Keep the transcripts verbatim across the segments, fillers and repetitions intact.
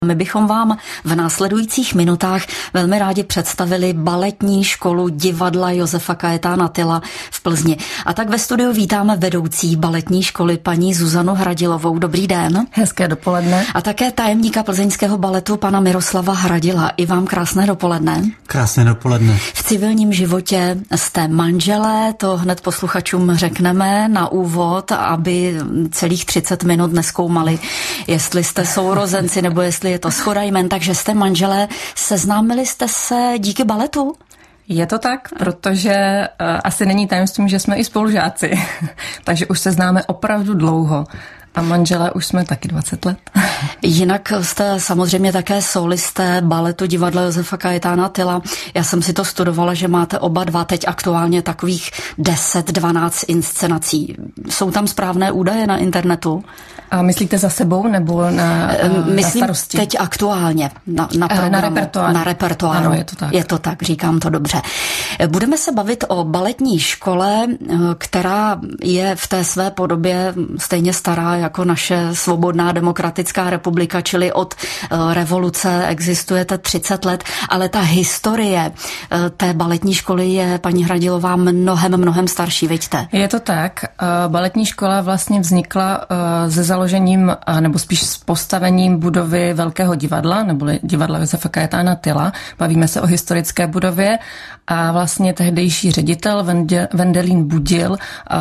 My bychom vám v následujících minutách velmi rádi představili baletní školu divadla Josefa Kajetána Tyla v Plzni. A tak ve studiu vítáme vedoucí baletní školy paní Zuzanu Hradilovou. Dobrý den. Hezké dopoledne. A také tajemníka plzeňského baletu pana Miroslava Hradila. I vám krásné dopoledne. Krásné dopoledne. V civilním životě jste manželé, to hned posluchačům řekneme na úvod, aby celých třicet minut nezkoumali, jestli jste sourozenci nebo jestli je to shoda jmen, takže jste manželé. Seznámili jste se díky baletu? Je to tak, protože uh, asi není tajemstvím, že jsme i spolužáci, takže už se známe opravdu dlouho. A manželé už jsme taky dvacet let. Jinak jste samozřejmě také solisté baletu divadla Josefa Kajetána Tyla. Já jsem si to studovala, že máte oba dva teď aktuálně takových deset dvanáct inscenací. Jsou tam správné údaje na internetu? A myslíte za sebou nebo na, Myslím na starosti? Teď aktuálně. Na, na, na repertoáru. Na repertoáru. Ano, je to tak. Je to tak, říkám to dobře. Budeme se bavit o baletní škole, která je v té své podobě stejně stará jako naše svobodná demokratická republika, čili od revoluce existujete třicet let, ale ta historie té baletní školy je, paní Hradilová, mnohem, mnohem starší, vidíte? Je to tak. Baletní škola vlastně vznikla ze založením, nebo spíš s postavením budovy Velkého divadla, nebo divadla Josefa Kajetána Tyla. Bavíme se o historické budově a vlastně tehdejší ředitel Vendelín Budil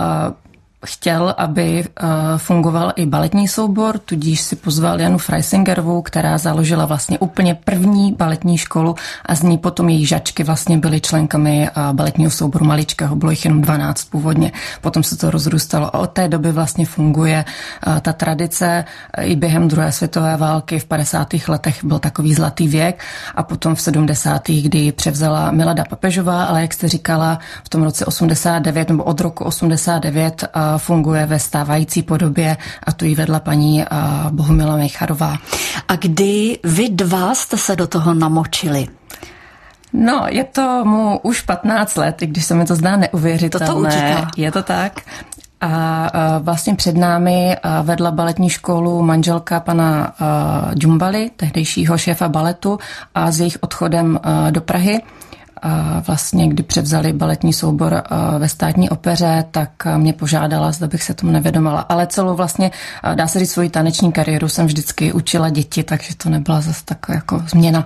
chtěl, aby fungoval i baletní soubor, tudíž si pozval Janu Freisingerovou, která založila vlastně úplně první baletní školu a z ní potom její žačky vlastně byly členkami baletního souboru maličkého, bylo jich jenom dvanáct původně. Potom se to rozrůstalo a od té doby vlastně funguje ta tradice. I během druhé světové války v padesátých letech byl takový zlatý věk a potom v sedmdesátých, kdy ji převzala Milada Papežová, ale jak jste říkala, v tom roce osmdesát devět nebo od roku osmdesát devět funguje ve stávající podobě a tu ji vedla paní Bohumila Mejcharová. A kdy vy dva jste se do toho namočili? No, je to mu už patnáct let, i když se mi to zdá neuvěřitelné. To to utíká. Je to tak. A vlastně před námi vedla baletní školu manželka pana Džumbaly, tehdejšího šéfa baletu, a s jejich odchodem do Prahy, a vlastně, kdy převzali baletní soubor ve Státní opeře, tak mě požádala, zda bych se tomu nevědomala. Ale celou vlastně, dá se říct, svoji taneční kariéru jsem vždycky učila děti, takže to nebyla zase taková jako změna.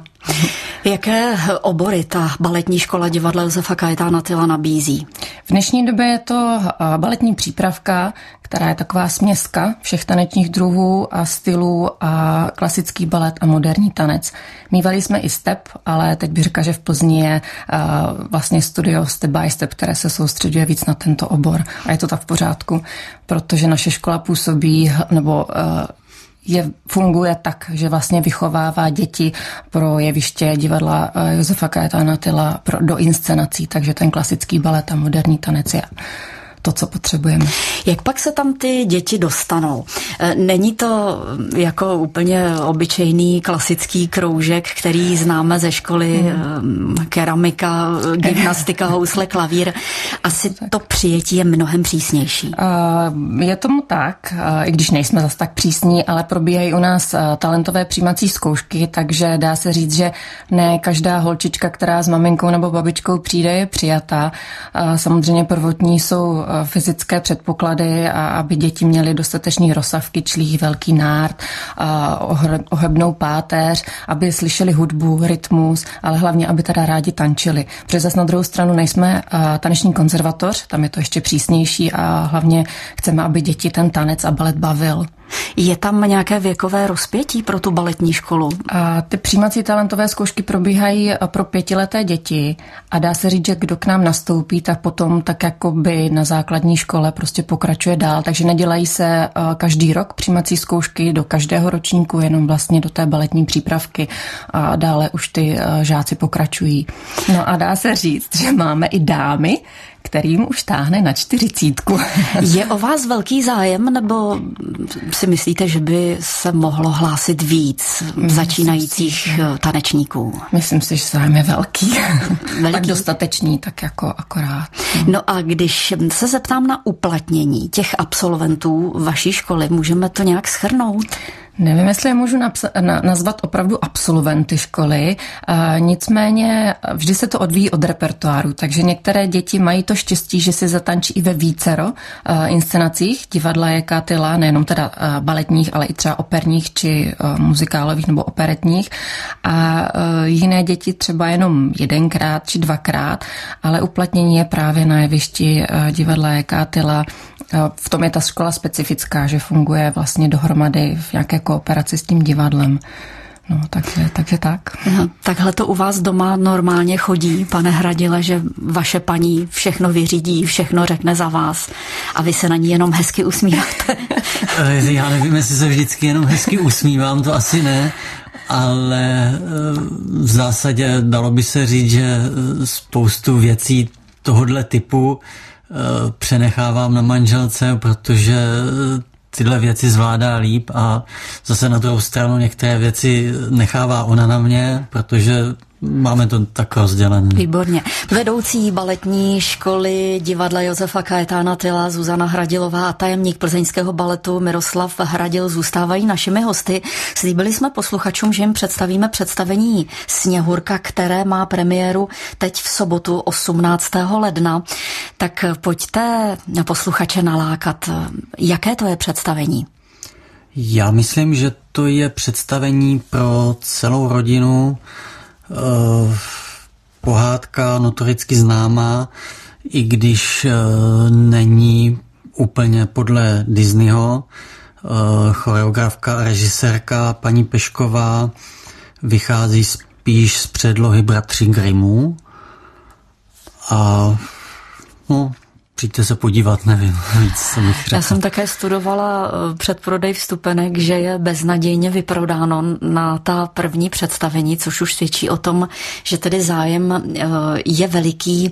Jaké obory ta baletní škola divadla Josefa Kajetána Tyla nabízí? V dnešní době je to baletní přípravka, která je taková směska všech tanečních druhů a stylů a klasický balet a moderní tanec. Mívali jsme i step, ale teď bych řekla, že v Plzni je vlastně studio Step by Step, které se soustředuje víc na tento obor. A je to tak v pořádku, protože naše škola působí, nebo je, funguje tak, že vlastně vychovává děti pro jeviště divadla Josefa Kajetána Tyla do inscenací, takže ten klasický balet a moderní tanec je to, co potřebujeme. Jak pak se tam ty děti dostanou? Není to jako úplně obyčejný klasický kroužek, který známe ze školy, hmm. keramika, gymnastika, housle, klavír. Asi to přijetí je mnohem přísnější. Je tomu tak, i když nejsme zas tak přísní, ale probíhají u nás talentové přijímací zkoušky, takže dá se říct, že ne každá holčička, která s maminkou nebo babičkou přijde, je přijatá. Samozřejmě prvotní jsou fyzické předpoklady, a aby děti měly dostatečný rozsah kyčlí, velký nárt, ohebnou páteř, aby slyšeli hudbu, rytmus, ale hlavně, aby teda rádi tančili. Protože zase na druhou stranu nejsme taneční konzervatoř, tam je to ještě přísnější a hlavně chceme, aby děti ten tanec a balet bavil. Je tam nějaké věkové rozpětí pro tu baletní školu? A ty přijímací talentové zkoušky probíhají pro pětileté děti a dá se říct, že kdo k nám nastoupí, tak potom tak jako by na základní škole prostě pokračuje dál, takže nedělají se každý rok přijímací zkoušky do každého ročníku, jenom vlastně do té baletní přípravky a dále už ty žáci pokračují. No a dá se říct, že máme i dámy, kterým už táhne na čtyřicítku. Je o vás velký zájem, nebo si myslíte, že by se mohlo hlásit víc začínajících tanečníků? Myslím si, že zájem je velký. velký. Tak dostatečný, tak jako akorát. No a když se zeptám na uplatnění těch absolventů vaší školy, můžeme to nějak shrnout? Nevím, jestli je můžu napsa- na- nazvat opravdu absolventy školy, a nicméně vždy se to odvíjí od repertoáru, takže některé děti mají to štěstí, že si zatančí i ve vícero a, inscenacích divadla Jaká Tyla, nejenom teda a, baletních, ale i třeba operních či a, muzikálových nebo operetních a, a jiné děti třeba jenom jedenkrát či dvakrát, ale uplatnění je právě na jevišti a, divadla Jaká Tyla. V tom je ta škola specifická, že funguje vlastně dohromady v nějaké kooperaci s tím divadlem. No, takže, takže tak. Takhle to u vás doma normálně chodí, pane Hradile, že vaše paní všechno vyřídí, všechno řekne za vás a vy se na ní jenom hezky usmíváte. Já nevím, jestli se vždycky jenom hezky usmívám, to asi ne, ale v zásadě dalo by se říct, že spoustu věcí tohodle typu přenechávám na manželce, protože tyhle věci zvládá líp a zase na druhou stranu některé věci nechává ona na mě, protože máme to tak rozdělené. Výborně. Vedoucí baletní školy divadla Josefa Kajetána Tyla Zuzana Hradilová a tajemník plzeňského baletu Miroslav Hradil zůstávají našimi hosty. Slíbili jsme posluchačům, že jim představíme představení Sněhurka, které má premiéru teď v sobotu osmnáctého ledna. Tak pojďte posluchače nalákat. Jaké to je představení? Já myslím, že to je představení pro celou rodinu. Uh, pohádka notoricky známá, i když uh, není úplně podle Disneyho. Uh, choreografka a režisérka paní Pešková vychází spíš z předlohy bratří Grimmů. A no, přijďte se podívat, nevím víc, co bych řekl. Já jsem také studovala předprodej vstupenek, že je beznadějně vyprodáno na ta první představení, což už svědčí o tom, že tedy zájem je veliký.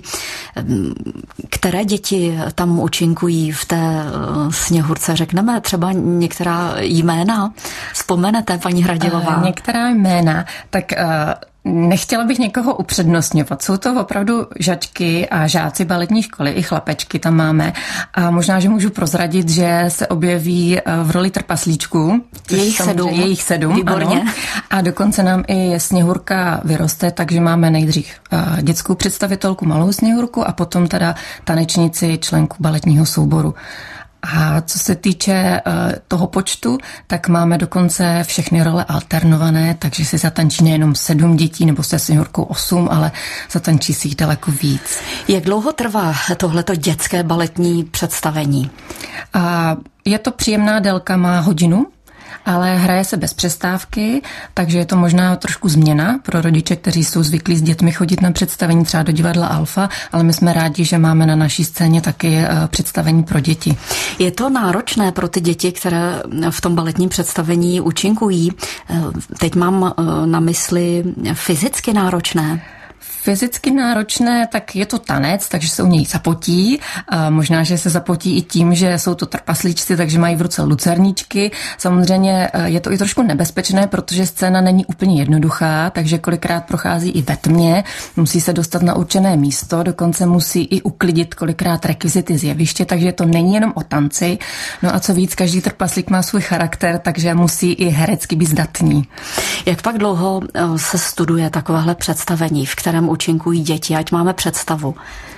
Které děti tam účinkují v té Sněhurce? Řekneme třeba některá jména? Vzpomenete, paní Hradilová? Některá jména, tak... Uh... Nechtěla bych někoho upřednostňovat. Jsou to opravdu žačky a žáci baletní školy, i chlapečky tam máme. A možná, že můžu prozradit, že se objeví v roli trpaslíčků. Jejich sedm. Jejich sedm, Výborně. Ano. A dokonce nám i Sněhurka vyroste, takže máme nejdřív dětskou představitelku, malou Sněhurku a potom teda tanečnici, členku baletního souboru. A co se týče uh, toho počtu, tak máme dokonce všechny role alternované, takže si zatančí nejenom sedm dětí nebo se Sněhurkou osm, ale zatančí si jich daleko víc. Jak dlouho trvá tohleto dětské baletní představení? A je to příjemná délka, má hodinu, ale hraje se bez přestávky, takže je to možná trošku změna pro rodiče, kteří jsou zvyklí s dětmi chodit na představení třeba do divadla Alfa, ale my jsme rádi, že máme na naší scéně taky představení pro děti. Je to náročné pro ty děti, které v tom baletním představení účinkují? Teď mám na mysli fyzicky náročné. Fyzicky náročné, tak je to tanec, takže se u něj zapotí. A možná, že se zapotí i tím, že jsou to trpaslíčci, takže mají v ruce lucerničky. Samozřejmě je to i trošku nebezpečné, protože scéna není úplně jednoduchá, takže kolikrát prochází i ve tmě, musí se dostat na určené místo, dokonce musí i uklidit kolikrát rekvizity z jeviště, takže to není jenom o tanci. No a co víc, každý trpaslík má svůj charakter, takže musí i herecky být zdatný. Jak pak dlouho se studuje takovéhle představení, v kterém účinkují děti, ať máme představu?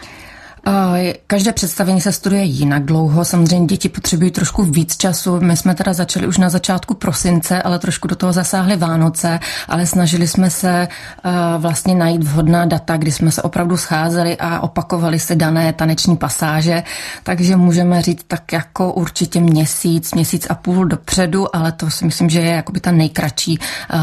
Každé představení se studuje jinak dlouho, samozřejmě děti potřebují trošku víc času. My jsme teda začali už na začátku prosince, ale trošku do toho zasáhly Vánoce, ale snažili jsme se vlastně najít vhodná data, kdy jsme se opravdu scházeli a opakovali se dané taneční pasáže, takže můžeme říct tak jako určitě měsíc, měsíc a půl dopředu, ale to si myslím, že je jakoby ta nejkratší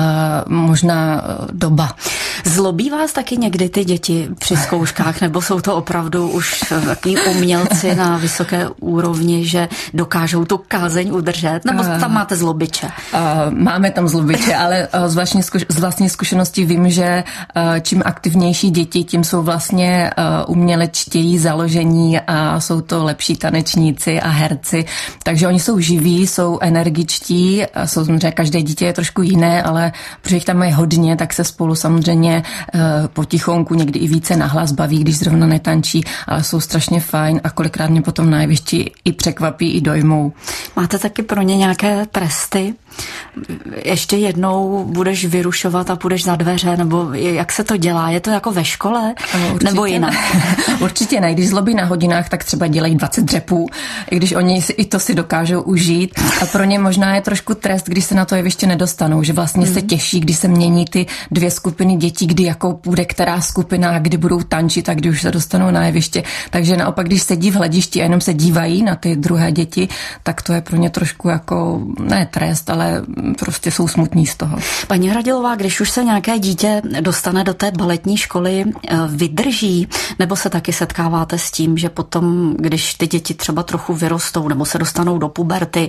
možná doba. Zlobí vás taky někdy ty děti při zkouškách, nebo jsou to opravdu už takový umělci na vysoké úrovni, že dokážou tu kázeň udržet, nebo tam máte zlobiče? Máme tam zlobiče, ale z vlastní, zkuš- z vlastní zkušenosti vím, že čím aktivnější děti, tím jsou vlastně umělečtěji založení a jsou to lepší tanečníci a herci, takže oni jsou živí, jsou energičtí, jsou samozřejmě každé dítě je trošku jiné, ale protože jich tam mají hodně, tak se spolu samozřejmě potichonku někdy i více nahlas baví, když zrovna netančí, ale jsou strašně fajn a kolikrát mě potom na jevišti i překvapí, i dojmou. Máte taky pro ně nějaké tresty? Ještě jednou budeš vyrušovat a půjdeš za dveře, nebo jak se to dělá? Je to jako ve škole, určitě, nebo jinak? Určitě ne. Když zlobí na hodinách, tak třeba dělají dvacet dřepů, i když oni si i to si dokážou užít. A pro ně možná je trošku trest, když se na to jeviště nedostanou, že vlastně hmm. se těší, když se mění ty dvě skupiny dětí, kdy jako bude která skupina, kdy budou tančit a kdy už se dostanou na jeviště. Takže naopak, když sedí v hledišti a jenom se dívají na ty druhé děti, tak to je pro ně trošku jako ne trest, ale prostě jsou smutní z toho. Paní Hradilová, když už se nějaké dítě dostane do té baletní školy, vydrží, nebo se taky setkáváte s tím, že potom, když ty děti třeba trochu vyrostou nebo se dostanou do puberty,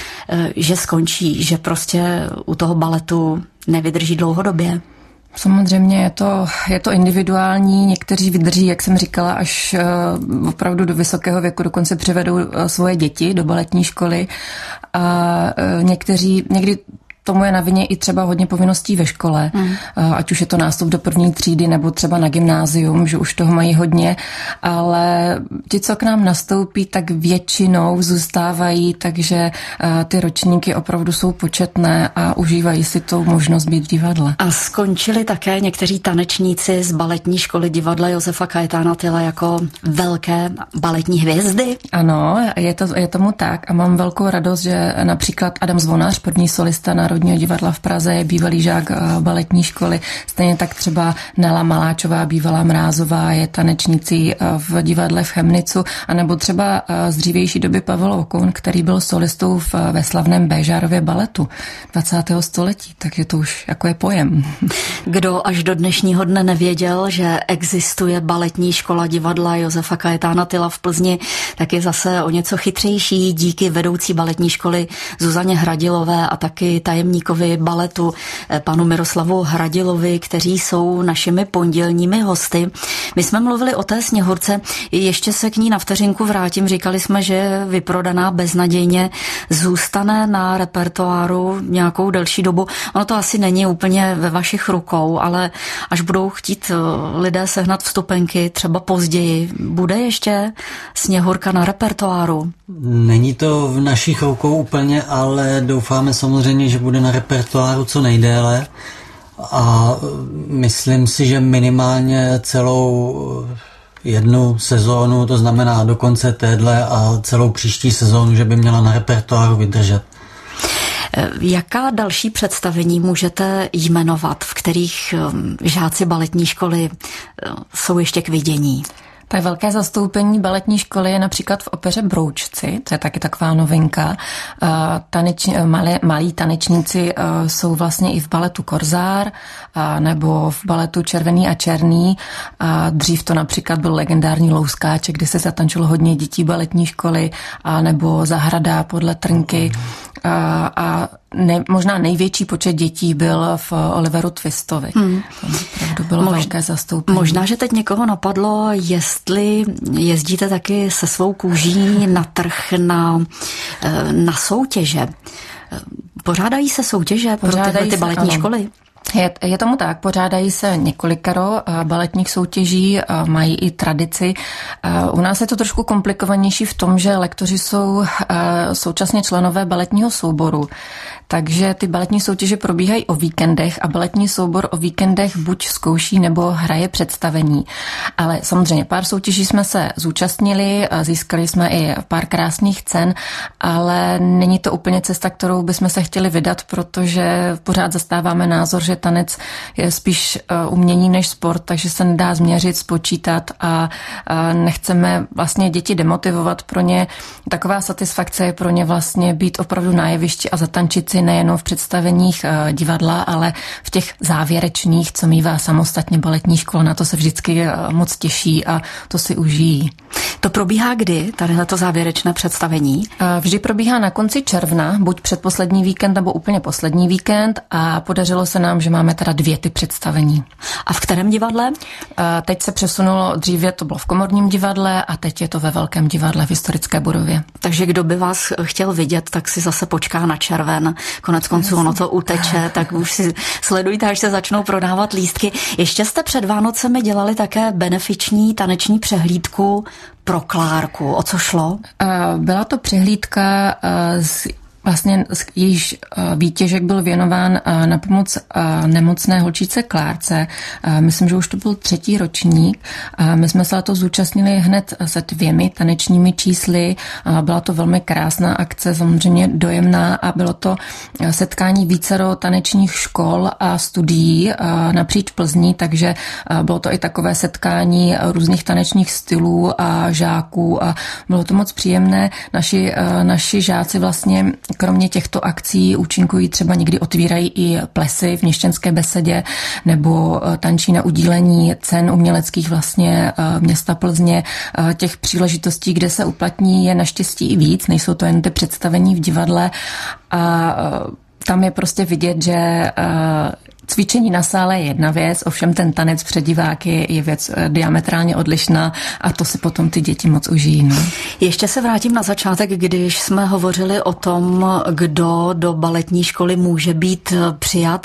že skončí, že prostě u toho baletu nevydrží dlouhodobě? Samozřejmě je to, je to individuální, někteří vydrží, jak jsem říkala, až uh, opravdu do vysokého věku, dokonce přivedou uh, svoje děti do baletní školy a uh, někteří, někdy tomu je na vině i třeba hodně povinností ve škole, hmm. ať už je to nástup do první třídy nebo třeba na gymnázium, že už toho mají hodně, ale ti, co k nám nastoupí, tak většinou zůstávají, takže ty ročníky opravdu jsou početné a užívají si tu možnost být v divadle. A skončili také někteří tanečníci z baletní školy divadla Josefa Kajetána Tyla jako velké baletní hvězdy? Ano, je, to, je tomu tak a mám velkou radost, že například Adam Zvonář, první solista Národního divadla v Praze, je bývalý žák baletní školy. Stejně tak třeba Nela Maláčová, bývalá Mrázová, je tanečnicí v divadle v Chemnicu, anebo třeba z dřívější doby Pavel Okoun, který byl solistou v, ve slavném Béžárově baletu dvacátého století, takže to už jako je pojem. Kdo až do dnešního dne nevěděl, že existuje baletní škola divadla Josefa Kajetána Tyla v Plzni, tak je zase o něco chytřejší díky vedoucí baletní školy Zuzaně Hradilové a taky tajemníkovi baletu panu Miroslavu Hradilovi, kteří jsou našimi pondělními hosty. My jsme mluvili o té Sněhurce, ještě se k ní na vteřinku vrátím. Říkali jsme, že je vyprodaná beznadějně, zůstane na repertoáru nějakou delší dobu. Ono to asi není úplně ve vašich rukou, ale až budou chtít lidé sehnat vstupenky třeba později, bude ještě Sněhurka na repertoáru? Není to v našich rukou úplně, ale doufáme samozřejmě, že bude na repertoáru co nejdéle a myslím si, že minimálně celou jednu sezónu, to znamená do konce téhle a celou příští sezónu, že by měla na repertoáru vydržet. Jaká další představení můžete jmenovat, v kterých žáci baletní školy jsou ještě k vidění? Tak velké zastoupení baletní školy je například v opeře Broučci, to je taky taková novinka. Taneč, malí, malí tanečníci jsou vlastně i v baletu Korzár nebo v baletu Červený a černý. A dřív to například byl legendární Louskáček, kde se zatančilo hodně dětí baletní školy, nebo Zahrada podle Trnky. A, a ne, možná největší počet dětí byl v Oliveru Twistovi. Hmm. To bylo Mož, velké zastoupení. Možná, že teď někoho napadlo, jestli jezdíte taky se svou kůží na trh, na, na soutěže. Pořádají se soutěže Pořádají pro tyhle ty baletní se, školy? Je, je tomu tak, pořádají se několikero baletních soutěží, mají i tradici. U nás je to trošku komplikovanější v tom, že lektoři jsou současně členové baletního souboru. Takže ty baletní soutěže probíhají o víkendech a baletní soubor o víkendech buď zkouší nebo hraje představení. Ale samozřejmě pár soutěží jsme se zúčastnili, získali jsme i pár krásných cen, ale není to úplně cesta, kterou bychom se chtěli vydat, protože pořád zastáváme názor, že tanec je spíš umění než sport, takže se nedá změřit, spočítat a nechceme vlastně děti demotivovat. Pro ně taková satisfakce je pro ně vlastně být opravdu na jevišti a zatančit si nejenom v představeních divadla, ale v těch závěrečných, co mívá samostatně baletní škola. Na to se vždycky moc těší a to si užijí. To probíhá kdy, tadyhleto závěrečné představení? Vždy probíhá na konci června, buď předposlední víkend nebo úplně poslední víkend a podařilo se nám, že že máme teda dvě ty představení. A v kterém divadle? Teď se přesunulo, dříve to bylo v Komorním divadle a teď je to ve Velkém divadle v historické budově. Takže kdo by vás chtěl vidět, tak si zase počká na červen. Konec konců ono to uteče, tak už si sledujte, až se začnou prodávat lístky. Ještě jste před Vánocemi dělali také benefiční taneční přehlídku pro Klárku. O co šlo? Byla to přehlídka z Vlastně jejíž výtěžek byl věnován na pomoc nemocné holčičce Klárce. Myslím, že už to byl třetí ročník. My jsme se na to zúčastnili hned se dvěmi tanečními čísly. Byla to velmi krásná akce, samozřejmě dojemná a bylo to setkání vícero tanečních škol a studií napříč Plzní, takže bylo to i takové setkání různých tanečních stylů a žáků a bylo to moc příjemné. Naši, naši žáci vlastně kromě těchto akcí účinkují, třeba někdy otvírají i plesy v Měšťanské besedě nebo tančí na udílení cen uměleckých vlastně města Plzně. Těch příležitostí, kde se uplatní, je naštěstí i víc, nejsou to jen ty představení v divadle a tam je prostě vidět, že cvičení na sále je jedna věc, ovšem ten tanec před diváky je věc diametrálně odlišná a to si potom ty děti moc užijí. No. Ještě se vrátím na začátek, když jsme hovořili o tom, kdo do baletní školy může být přijat.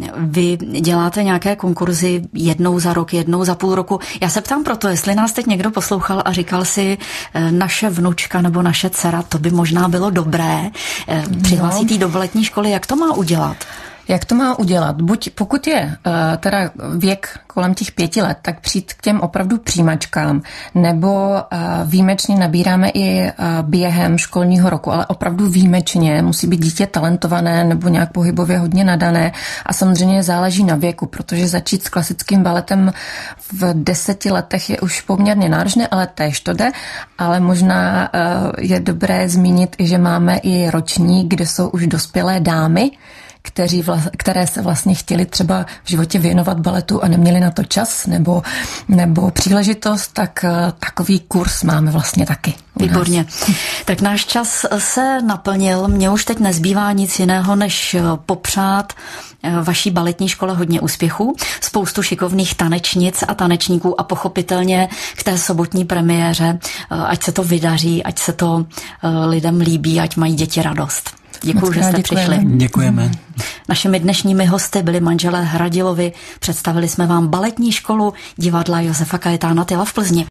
Vy děláte nějaké konkurzy jednou za rok, jednou za půl roku. Já se ptám proto, jestli nás teď někdo poslouchal a říkal si, naše vnučka nebo naše dcera, to by možná bylo dobré. Přihlásit jí do baletní školy, jak to má udělat? Jak to má udělat? Buď pokud je teda věk kolem těch pěti let, tak přijít k těm opravdu přijímačkám, nebo výjimečně nabíráme i během školního roku, ale opravdu výjimečně musí být dítě talentované nebo nějak pohybově hodně nadané a samozřejmě záleží na věku, protože začít s klasickým baletem v deseti letech je už poměrně náročné, ale též to jde, ale možná je dobré zmínit i, že máme i ročník, kde jsou už dospělé dámy, Kteří vla, které se vlastně chtěli třeba v životě věnovat baletu a neměli na to čas nebo, nebo příležitost, tak takový kurz máme vlastně taky. Výborně. Tak náš čas se naplnil. Mně už teď nezbývá nic jiného, než popřát vaší baletní škole hodně úspěchů, spoustu šikovných tanečnic a tanečníků a pochopitelně k té sobotní premiéře, ať se to vydaří, ať se to lidem líbí, ať mají děti radost. Děkuji, že jste děkujeme. přišli. Děkujeme. Našimi dnešními hosty byli manželé Hradilovi. Představili jsme vám baletní školu divadla Josefa Kajetána Tyla v Plzni.